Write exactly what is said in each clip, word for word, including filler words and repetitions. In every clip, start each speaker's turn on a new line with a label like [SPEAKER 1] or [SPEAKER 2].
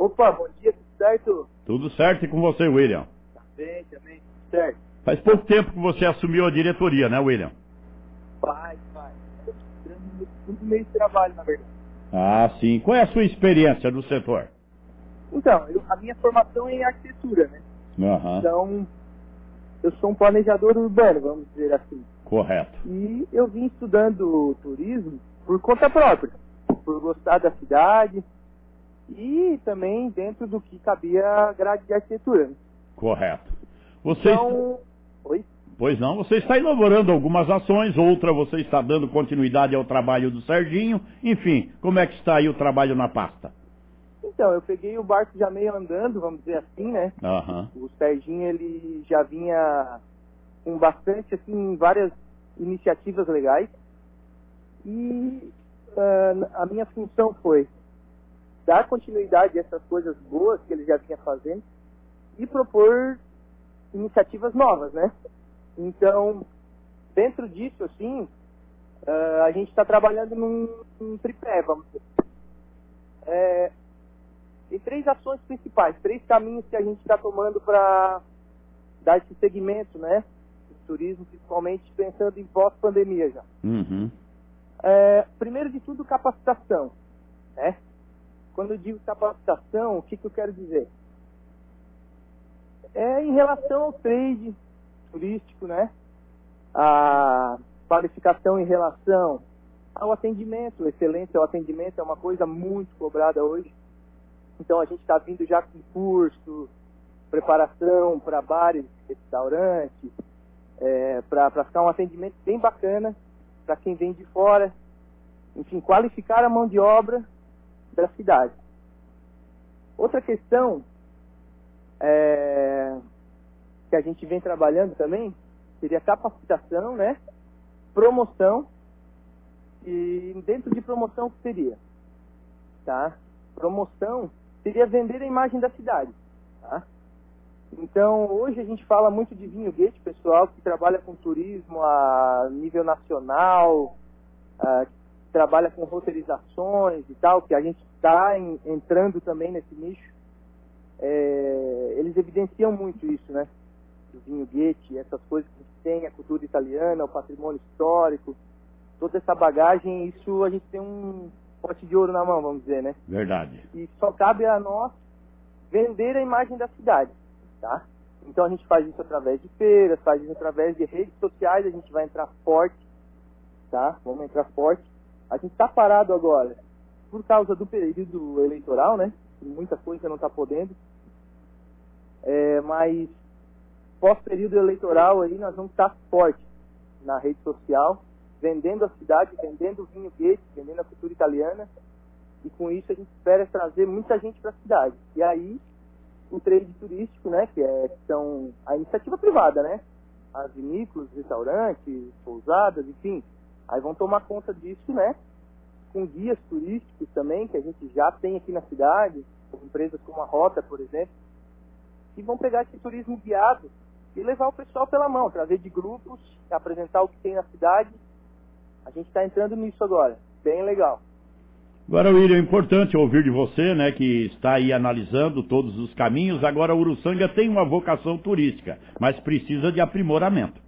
[SPEAKER 1] Opa, bom dia, tudo certo?
[SPEAKER 2] Tudo certo e com você, William?
[SPEAKER 1] Tá bem, também, tudo certo.
[SPEAKER 2] Faz pouco tempo que você assumiu a diretoria, né, William?
[SPEAKER 1] Faz, faz. Muito meio de trabalho, na verdade.
[SPEAKER 2] Ah, sim. Qual é a sua experiência no setor?
[SPEAKER 1] Então, eu, a minha formação é em arquitetura, né?
[SPEAKER 2] Aham.
[SPEAKER 1] Então, eu sou um planejador urbano, vamos dizer assim.
[SPEAKER 2] Correto.
[SPEAKER 1] E eu vim estudando turismo por conta própria, por gostar da cidade e também dentro do que cabia a grade de arquitetura. Né?
[SPEAKER 2] Correto. Você
[SPEAKER 1] Então... Oi?
[SPEAKER 2] Pois não, você está elaborando algumas ações, outra você está dando continuidade ao trabalho do Serginho, enfim, como é que está aí o trabalho na pasta?
[SPEAKER 1] Então, eu peguei o barco já meio andando, vamos dizer assim, né?
[SPEAKER 2] Aham.
[SPEAKER 1] O Serginho, ele já vinha com bastante, assim, várias iniciativas legais. E uh, a minha função foi dar continuidade a essas coisas boas que ele já vinha fazendo e propor iniciativas novas, né? Então, dentro disso, assim, uh, a gente está trabalhando num, num tripé, vamos dizer. É, tem três ações principais, três caminhos que a gente está tomando para dar esse segmento, né? Do turismo, principalmente pensando em pós-pandemia já.
[SPEAKER 2] Uhum.
[SPEAKER 1] É, primeiro de tudo, capacitação, né? Quando eu digo capacitação, o que, que eu quero dizer? É em relação ao trade turístico, né? A qualificação em relação ao atendimento, excelência ao atendimento é uma coisa muito cobrada hoje. Então a gente está vindo já com curso, preparação para bares, restaurantes, é, para ficar um atendimento bem bacana para quem vem de fora. Enfim, qualificar a mão de obra da cidade. Outra questão é, que a gente vem trabalhando também seria capacitação, né? Promoção. E dentro de promoção, o que seria? Tá? Promoção seria vender a imagem da cidade. Tá? Então, hoje a gente fala muito de Vinho Gate, pessoal que trabalha com turismo a nível nacional, a, trabalha com roteirizações e tal, que a gente está entrando também nesse nicho. É, eles evidenciam muito isso, né? O Vinho Gate, essas coisas que a gente tem, a cultura italiana, o patrimônio histórico, toda essa bagagem, isso a gente tem um pote de ouro na mão, vamos dizer, né?
[SPEAKER 2] Verdade.
[SPEAKER 1] E só cabe a nós vender a imagem da cidade, tá? Então a gente faz isso através de feiras, faz isso através de redes sociais, a gente vai entrar forte, tá? Vamos entrar forte. A gente está parado agora por causa do período eleitoral, né? Muita coisa não está podendo. É, mas pós-período eleitoral aí nós vamos estar forte na rede social, vendendo a cidade, vendendo o Vinho Gate, vendendo a cultura italiana, e com isso a gente espera trazer muita gente para a cidade. E aí o trade turístico, né, que, é, que são a iniciativa privada, né, as vinícolas, restaurantes, pousadas, enfim, aí vão tomar conta disso, né, com guias turísticos também, que a gente já tem aqui na cidade, empresas como a Rota, por exemplo, que vão pegar esse turismo guiado e levar o pessoal pela mão, através de grupos, apresentar o que tem na cidade. A gente está entrando nisso agora, bem legal.
[SPEAKER 2] Agora, William, é importante ouvir de você, né, que está aí analisando todos os caminhos. Agora, Uruçanga tem uma vocação turística, mas precisa de aprimoramento.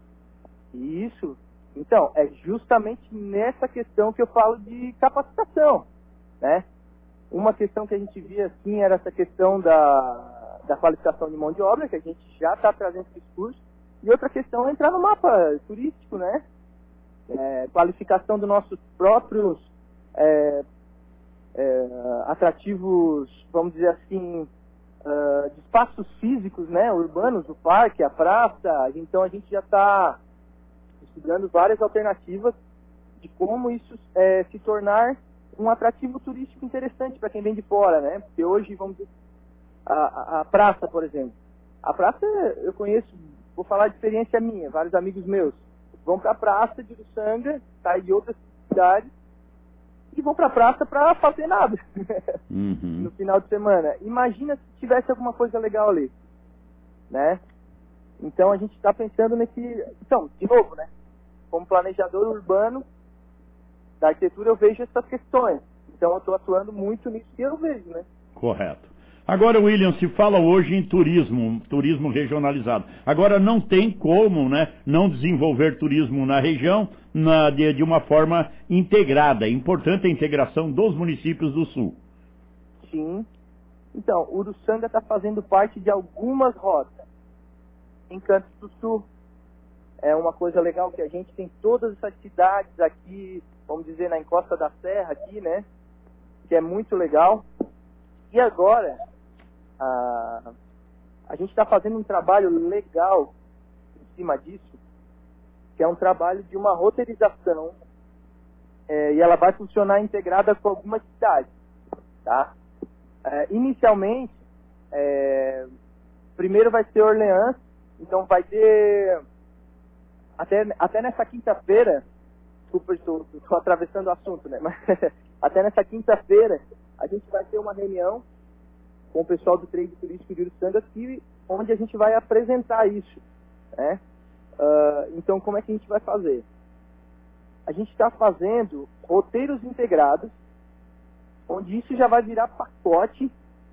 [SPEAKER 1] Isso. Então, é justamente nessa questão que eu falo de capacitação, né? Uma questão que a gente via, assim, era essa questão da, da qualificação de mão de obra, que a gente já está trazendo esse curso. E outra questão é entrar no mapa turístico, né? É, qualificação dos nossos próprios é, é, atrativos, vamos dizer assim, uh, de espaços físicos, né, urbanos, o parque, a praça. Então a gente já está estudando várias alternativas de como isso é, se tornar um atrativo turístico interessante para quem vem de fora, né? Porque hoje, vamos dizer, a, a, a praça, por exemplo. A praça eu conheço, vou falar de experiência minha, vários amigos meus vão para a praça de Uruçanga, saem de outras cidades e vão para a praça para fazer nada
[SPEAKER 2] Uhum.
[SPEAKER 1] no final de semana. Imagina se tivesse alguma coisa legal ali, né? Então a gente está pensando nesse... Então, de novo, né? Como planejador urbano da arquitetura eu vejo essas questões. Então eu estou atuando muito nisso que eu vejo, né?
[SPEAKER 2] Correto. Agora, William, se fala hoje em turismo, turismo regionalizado. Agora, não tem como, né, não desenvolver turismo na região na, de, de uma forma integrada. É importante a integração dos municípios do Sul.
[SPEAKER 1] Sim. Então, Uruçanga está fazendo parte de algumas rotas. Encantos do Sul é uma coisa legal que a gente tem todas essas cidades aqui, vamos dizer, na encosta da serra aqui, né, que é muito legal. E agora, a, a gente está fazendo um trabalho legal em cima disso, que é um trabalho de uma roteirização, é, e ela vai funcionar integrada com algumas cidades, tá? É, inicialmente, é, primeiro vai ser Orleans, então vai ter, até, até nessa quinta-feira, desculpa, estou, estou atravessando o assunto, né? Mas até nessa quinta-feira, a gente vai ter uma reunião com o pessoal do trade turístico de Uruçanga, que, onde a gente vai apresentar isso, né? Uh, então, como é que a gente vai fazer? A gente está fazendo roteiros integrados, onde isso já vai virar pacote,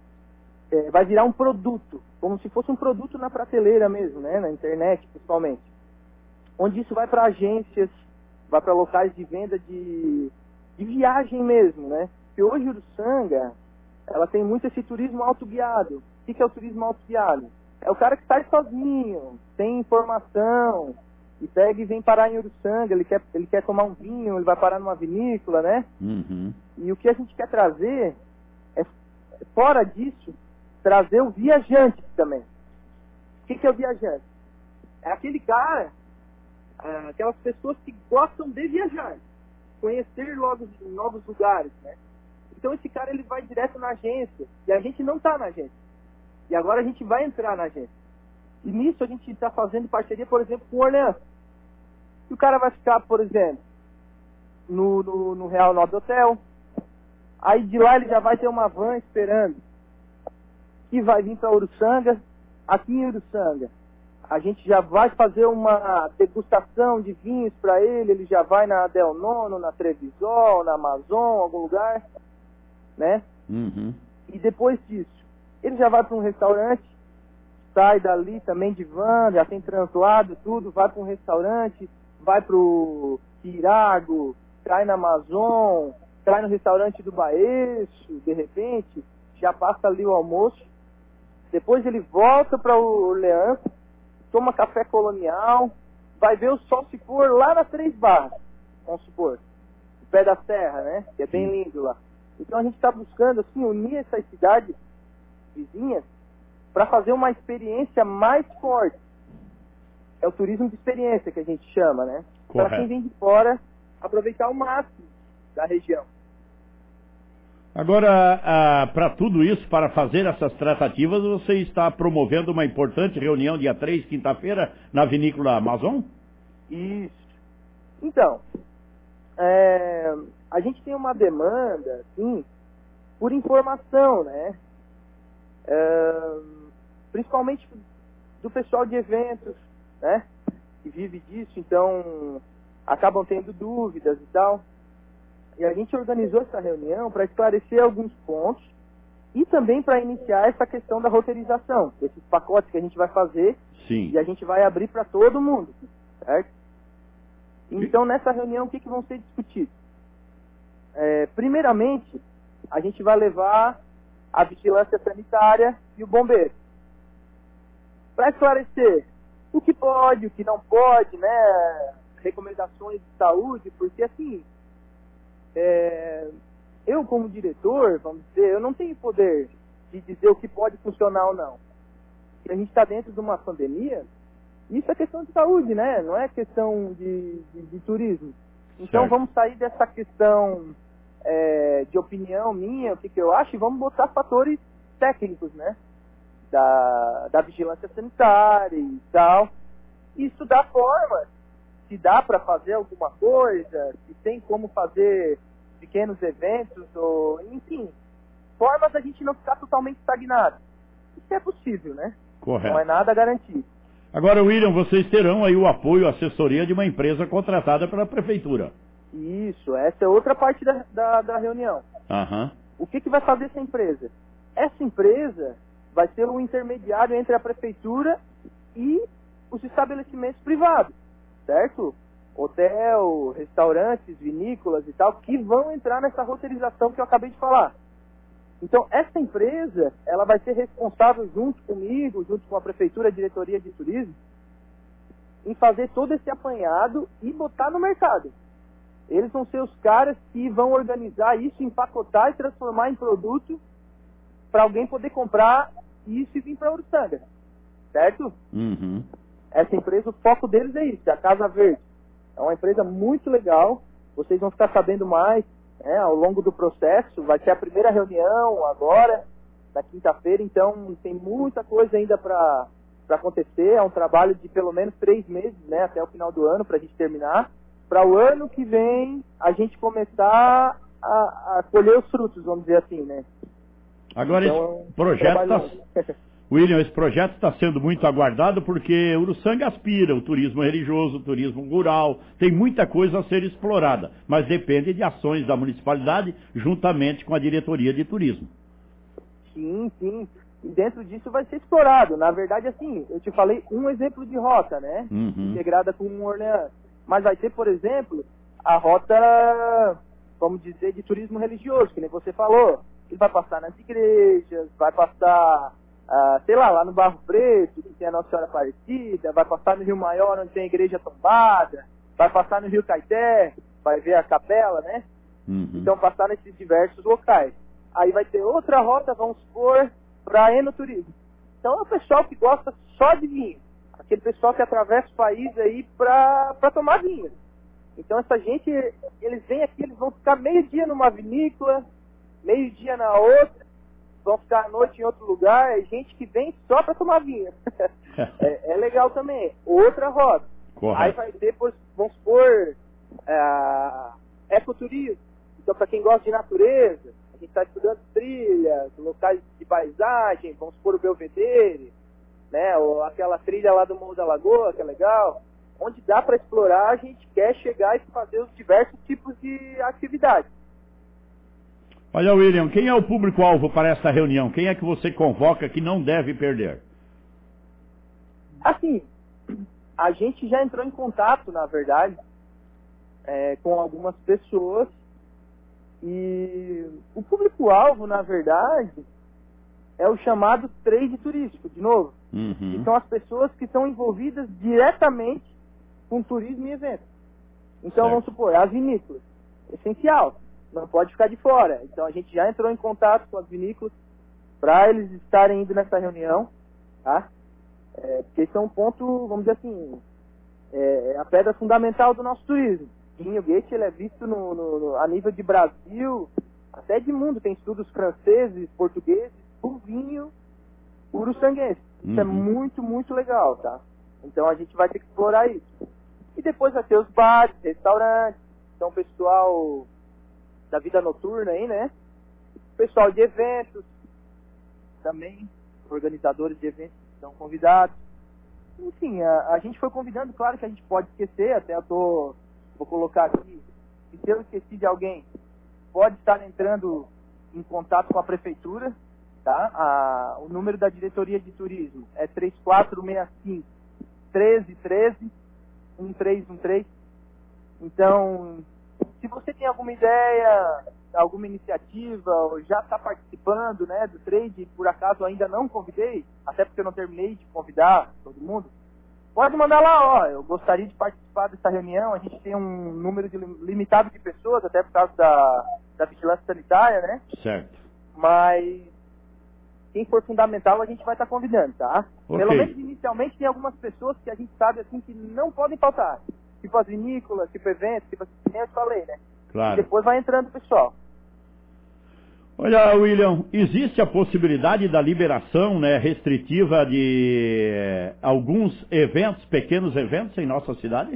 [SPEAKER 1] é, vai virar um produto, como se fosse um produto na prateleira mesmo, né? Na internet, principalmente. Onde isso vai para agências, vai para locais de venda de, de viagem mesmo, né? Porque hoje Uruçanga, ela tem muito esse turismo autoguiado. O que, que é o turismo autoguiado? É o cara que sai sozinho, sem informação, e pega e vem parar em Uruçanga, ele quer, ele quer tomar um vinho, ele vai parar numa vinícola, né?
[SPEAKER 2] Uhum.
[SPEAKER 1] E o que a gente quer trazer, é, fora disso, trazer o viajante também. O que, que é o viajante? É aquele cara, aquelas pessoas que gostam de viajar, conhecer novos, novos lugares, né? Então esse cara, ele vai direto na agência, e a gente não está na agência. E agora a gente vai entrar na agência. E nisso a gente está fazendo parceria, por exemplo, com o Orleans. E o cara vai ficar, por exemplo, no, no, no Real Nobre Hotel. Aí de lá ele já vai ter uma van esperando, que vai vir para Uruçanga. Aqui em Uruçanga, a gente já vai fazer uma degustação de vinhos para ele. Ele já vai na Del Nono, na Trevisol, na Amazon, algum lugar, né?
[SPEAKER 2] Uhum.
[SPEAKER 1] E depois disso, ele já vai para um restaurante, sai dali também de van, já tem translado, tudo, vai para um restaurante, vai para o Irago, cai na Amazon, cai no restaurante do Baeixo, de repente, já passa ali o almoço. Depois ele volta para o Orleans, toma café colonial, vai ver o sol se pôr lá na Três Barras, vamos supor, o pé da serra, né? Que é bem lindo lá. Então a gente está buscando assim, unir essas cidades vizinhas para fazer uma experiência mais forte. É o turismo de experiência que a gente chama, né? Para quem vem de fora, aproveitar o máximo da região.
[SPEAKER 2] Agora, para tudo isso, para fazer essas tratativas, você está promovendo uma importante reunião dia três, quinta-feira, na Vinícola Amazon?
[SPEAKER 1] Isso. Então, é, a gente tem uma demanda, sim, por informação, né? É, principalmente do pessoal de eventos, né? Que vive disso, então acabam tendo dúvidas e tal. E a gente organizou essa reunião para esclarecer alguns pontos e também para iniciar essa questão da roteirização, esses pacotes que a gente vai fazer.
[SPEAKER 2] Sim.
[SPEAKER 1] E a gente vai abrir para todo mundo, certo? Então, nessa reunião, o que, que vão ser discutidos? É, primeiramente, a gente vai levar a vigilância sanitária e o bombeiro para esclarecer o que pode, o que não pode, né? Recomendações de saúde, porque assim, é, eu como diretor, vamos dizer, eu não tenho poder de dizer o que pode funcionar ou não. Se a gente está dentro de uma pandemia, isso é questão de saúde, né? Não é questão de, de, de turismo. Então
[SPEAKER 2] Certo.
[SPEAKER 1] Vamos sair dessa questão é, de opinião minha, o que, que eu acho, e vamos botar fatores técnicos, né? Da, da vigilância sanitária e tal. E estudar formas, se dá para fazer alguma coisa, se tem como fazer pequenos eventos, ou enfim, formas da gente não ficar totalmente estagnado. Isso é possível, né?
[SPEAKER 2] Correto.
[SPEAKER 1] Não é nada garantido.
[SPEAKER 2] Agora, William, vocês terão aí o apoio, a assessoria de uma empresa contratada pela prefeitura.
[SPEAKER 1] Isso, essa é outra parte da, da, da reunião.
[SPEAKER 2] Aham.
[SPEAKER 1] O que, que vai fazer essa empresa? essa empresa vai ser um intermediário entre a prefeitura e os estabelecimentos privados, certo? Hotel, restaurantes, vinícolas e tal, que vão entrar nessa roteirização que eu acabei de falar. Então, essa empresa, ela vai ser responsável junto comigo, junto com a prefeitura, a diretoria de turismo, em fazer todo esse apanhado e botar no mercado. Eles vão ser os caras que vão organizar isso, empacotar e transformar em produto para alguém poder comprar isso e vir para Uruçanga, certo?
[SPEAKER 2] Uhum.
[SPEAKER 1] Essa empresa, o foco deles é isso, é a Casa Verde. É uma empresa muito legal, vocês vão ficar sabendo mais, né, ao longo do processo. Vai ser a primeira reunião agora, na quinta-feira, então tem muita coisa ainda para acontecer. É um trabalho de pelo menos três meses, né, até o final do ano, para a gente terminar. Para o ano que vem, a gente começar a, a colher os frutos, vamos dizer assim, né?
[SPEAKER 2] Agora,
[SPEAKER 1] Então,
[SPEAKER 2] esse projeto
[SPEAKER 1] trabalho...
[SPEAKER 2] está... William, esse projeto está sendo muito aguardado porque Uruçanga aspira o turismo religioso, o turismo rural, tem muita coisa a ser explorada, mas depende de ações da municipalidade juntamente com a diretoria de turismo.
[SPEAKER 1] Sim, sim. E dentro disso vai ser explorado. Na verdade, assim, eu te falei um exemplo de rota, né?
[SPEAKER 2] Uhum.
[SPEAKER 1] Integrada com um Orleans. Mas vai ter, por exemplo, a rota, vamos dizer, de turismo religioso, que nem você falou. Ele vai passar nas igrejas, vai passar... Uh, sei lá, lá no Barro Preto, que tem a Nossa Senhora Aparecida, vai passar no Rio Maior, onde tem a Igreja Tombada, vai passar no Rio Caeté, vai ver a capela, né?
[SPEAKER 2] Uhum.
[SPEAKER 1] Então, passar nesses diversos locais. Aí vai ter outra rota, vamos supor, para enoturismo. Então, é o pessoal que gosta só de vinho. Aquele pessoal que atravessa o país aí para tomar vinho. Então, essa gente, eles vêm aqui, eles vão ficar meio dia numa vinícola, meio dia na outra, vão ficar à noite em outro lugar. É gente que vem só para tomar vinho. é, é legal também. Outra rota.
[SPEAKER 2] Correto.
[SPEAKER 1] Aí vai ter, vamos supor, é, ecoturismo. Então, para quem gosta de natureza, a gente está estudando trilhas, locais de paisagem, vamos supor o Belvedere, né, ou aquela trilha lá do Morro da Lagoa, que é legal. Onde dá para explorar, a gente quer chegar e fazer os diversos tipos de atividades.
[SPEAKER 2] Olha, William, quem é o público-alvo para essa reunião? Quem é que você convoca que não deve perder?
[SPEAKER 1] Assim, a gente já entrou em contato, na verdade, é, com algumas pessoas, e o público-alvo, na verdade, é o chamado trade turístico, de novo.
[SPEAKER 2] Uhum.
[SPEAKER 1] Que são as pessoas que estão envolvidas diretamente com turismo e eventos. Então,
[SPEAKER 2] certo.
[SPEAKER 1] Vamos supor, as vinícolas, essencial. Não pode ficar de fora. Então a gente já entrou em contato com as vinícolas para eles estarem indo nessa reunião, tá? É, porque isso é um ponto, vamos dizer assim, é a pedra fundamental do nosso turismo. O Vinho Gate, ele é visto no, no, no, a nível de Brasil, até de mundo. Tem estudos franceses, portugueses, por vinho uruçanguense. Isso
[SPEAKER 2] uhum.
[SPEAKER 1] é muito, muito legal, tá? Então a gente vai ter que explorar isso. E depois vai ter os bares, restaurantes, então o pessoal da vida noturna aí, né? Pessoal de eventos também, organizadores de eventos são convidados. Enfim, a, a gente foi convidando, claro que a gente pode esquecer, até eu tô, vou colocar aqui, se eu esqueci de alguém, pode estar entrando em contato com a prefeitura, tá? A, o número da diretoria de turismo é três quatro seis cinco, um três um três, um três um três. Então, se você tem alguma ideia, alguma iniciativa, ou já está participando, né, do trade, por acaso ainda não convidei, até porque eu não terminei de convidar todo mundo, pode mandar lá, ó, eu gostaria de participar dessa reunião. A gente tem um número de, limitado de pessoas, até por causa da, da vigilância sanitária, né?
[SPEAKER 2] Certo.
[SPEAKER 1] Mas quem for fundamental a gente vai estar tá convidando, tá?
[SPEAKER 2] Okay.
[SPEAKER 1] Pelo menos inicialmente tem algumas pessoas que a gente sabe assim que não podem faltar. Tipo as vinícolas, tipo eventos, tipo assim, que nem eu te falei, né?
[SPEAKER 2] Claro.
[SPEAKER 1] E depois vai entrando o pessoal.
[SPEAKER 2] Olha, William, existe a possibilidade da liberação, né, restritiva de eh, alguns eventos, pequenos eventos em nossa cidade?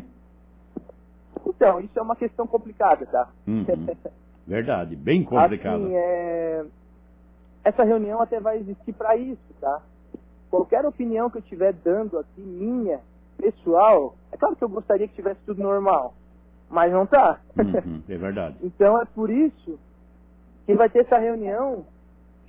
[SPEAKER 1] Então, isso é uma questão complicada, tá?
[SPEAKER 2] Uhum. Verdade, bem complicada.
[SPEAKER 1] Assim, é... essa reunião até vai existir para isso, tá? Qualquer opinião que eu estiver dando aqui, minha, pessoal, é claro que eu gostaria que tivesse tudo normal, mas não tá.
[SPEAKER 2] Uhum, é verdade.
[SPEAKER 1] Então é por isso que vai ter essa reunião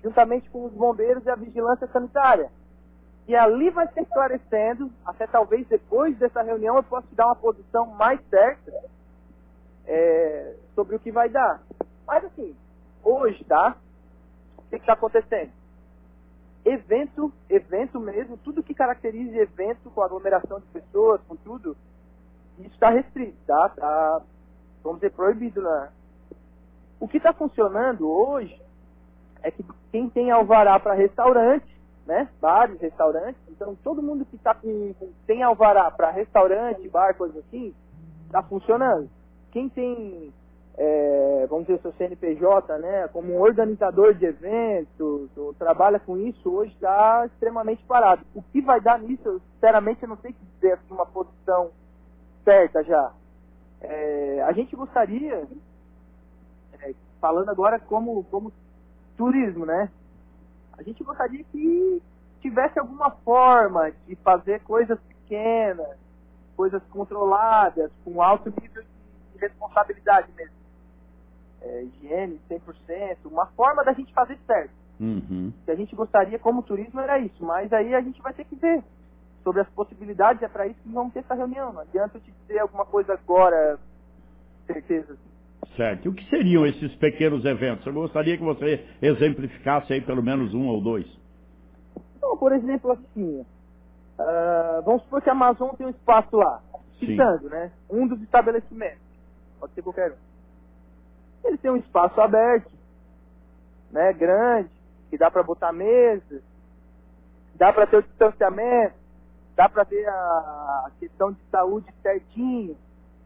[SPEAKER 1] juntamente com os bombeiros e a vigilância sanitária. E ali vai se esclarecendo, até talvez depois dessa reunião eu possa te dar uma posição mais certa é, sobre o que vai dar. Mas assim, hoje, tá? O que está acontecendo? Evento, evento mesmo, tudo que caracteriza evento com aglomeração de pessoas, com tudo, isso está restrito, tá? Tá, vamos dizer, proibido, né? O que está funcionando hoje é que quem tem alvará para restaurante, né? Bares, restaurantes, então todo mundo que tá com, com, tem alvará para restaurante, bar, coisa assim, está funcionando. Quem tem, é, vamos dizer, seu C N P J, né? Como um organizador de eventos, ou trabalha com isso, hoje está extremamente parado. O que vai dar nisso, eu, sinceramente, eu não sei dizer assim, uma posição certa já. É, a gente gostaria, é, falando agora como, como turismo, né? A gente gostaria que tivesse alguma forma de fazer coisas pequenas, coisas controladas, com alto nível de responsabilidade mesmo. É, higiene cem por cento, uma forma da gente fazer certo.
[SPEAKER 2] Uhum.
[SPEAKER 1] O que a gente gostaria como turismo era isso, mas aí a gente vai ter que ver sobre as possibilidades, é para isso que vamos ter essa reunião. Não adianta eu te dizer alguma coisa agora, certeza.
[SPEAKER 2] Certo. E o que seriam esses pequenos eventos? Eu gostaria que você exemplificasse aí pelo menos um ou dois.
[SPEAKER 1] Então, por exemplo, assim, uh, vamos supor que a Amazon tem um espaço lá, citando, né? Um dos estabelecimentos, pode ser qualquer um. Ele tem um espaço aberto, né? Grande, que dá para botar mesas, dá para ter o distanciamento, dá para ter a questão de saúde certinho.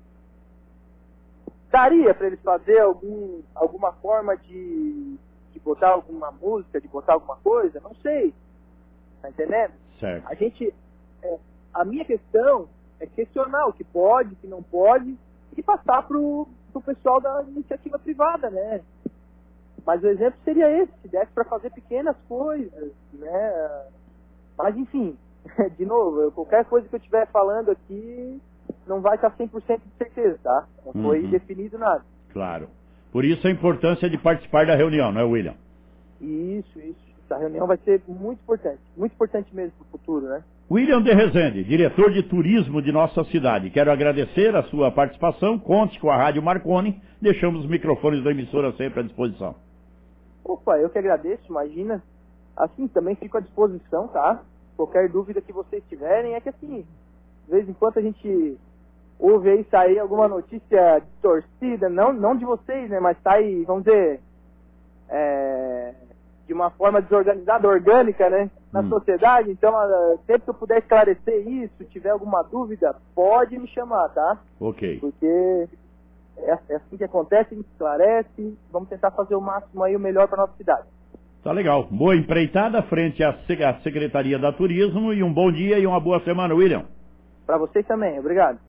[SPEAKER 1] Daria para eles fazer algum, alguma forma de, de botar alguma música, de botar alguma coisa? Não sei. Tá entendendo?
[SPEAKER 2] Certo.
[SPEAKER 1] A gente, é, a minha questão é questionar o que pode, o que não pode, e passar pro, pro pessoal da iniciativa privada, né? Mas o exemplo seria esse, se desse para fazer pequenas coisas, né? Mas enfim, de novo, qualquer coisa que eu estiver falando aqui não vai estar cem por cento de certeza, tá? Não foi
[SPEAKER 2] Uhum.
[SPEAKER 1] definido nada.
[SPEAKER 2] Claro. Por isso a importância de participar da reunião, não é, William?
[SPEAKER 1] Isso, isso. Essa reunião vai ser muito importante. Muito importante mesmo para o futuro, né?
[SPEAKER 2] William de Rezende, diretor de turismo de nossa cidade. Quero agradecer a sua participação. Conte com a Rádio Marconi. Deixamos os microfones da emissora sempre à disposição.
[SPEAKER 1] Opa, eu que agradeço, imagina. Assim, também fico à disposição, tá? Qualquer dúvida que vocês tiverem, é que assim, de vez em quando a gente ouve aí sair alguma notícia distorcida, não, não de vocês, né? Mas sai, vamos dizer, é, de uma forma desorganizada, orgânica, né? Na
[SPEAKER 2] hum.
[SPEAKER 1] sociedade. Então, sempre que eu puder esclarecer isso, tiver alguma dúvida, pode me chamar, tá?
[SPEAKER 2] Ok.
[SPEAKER 1] Porque é assim que acontece, a gente esclarece, vamos tentar fazer o máximo aí, o melhor para nossa cidade.
[SPEAKER 2] Tá legal. Boa empreitada frente à Secretaria da Turismo e um bom dia e uma boa semana, William.
[SPEAKER 1] Para vocês também, obrigado.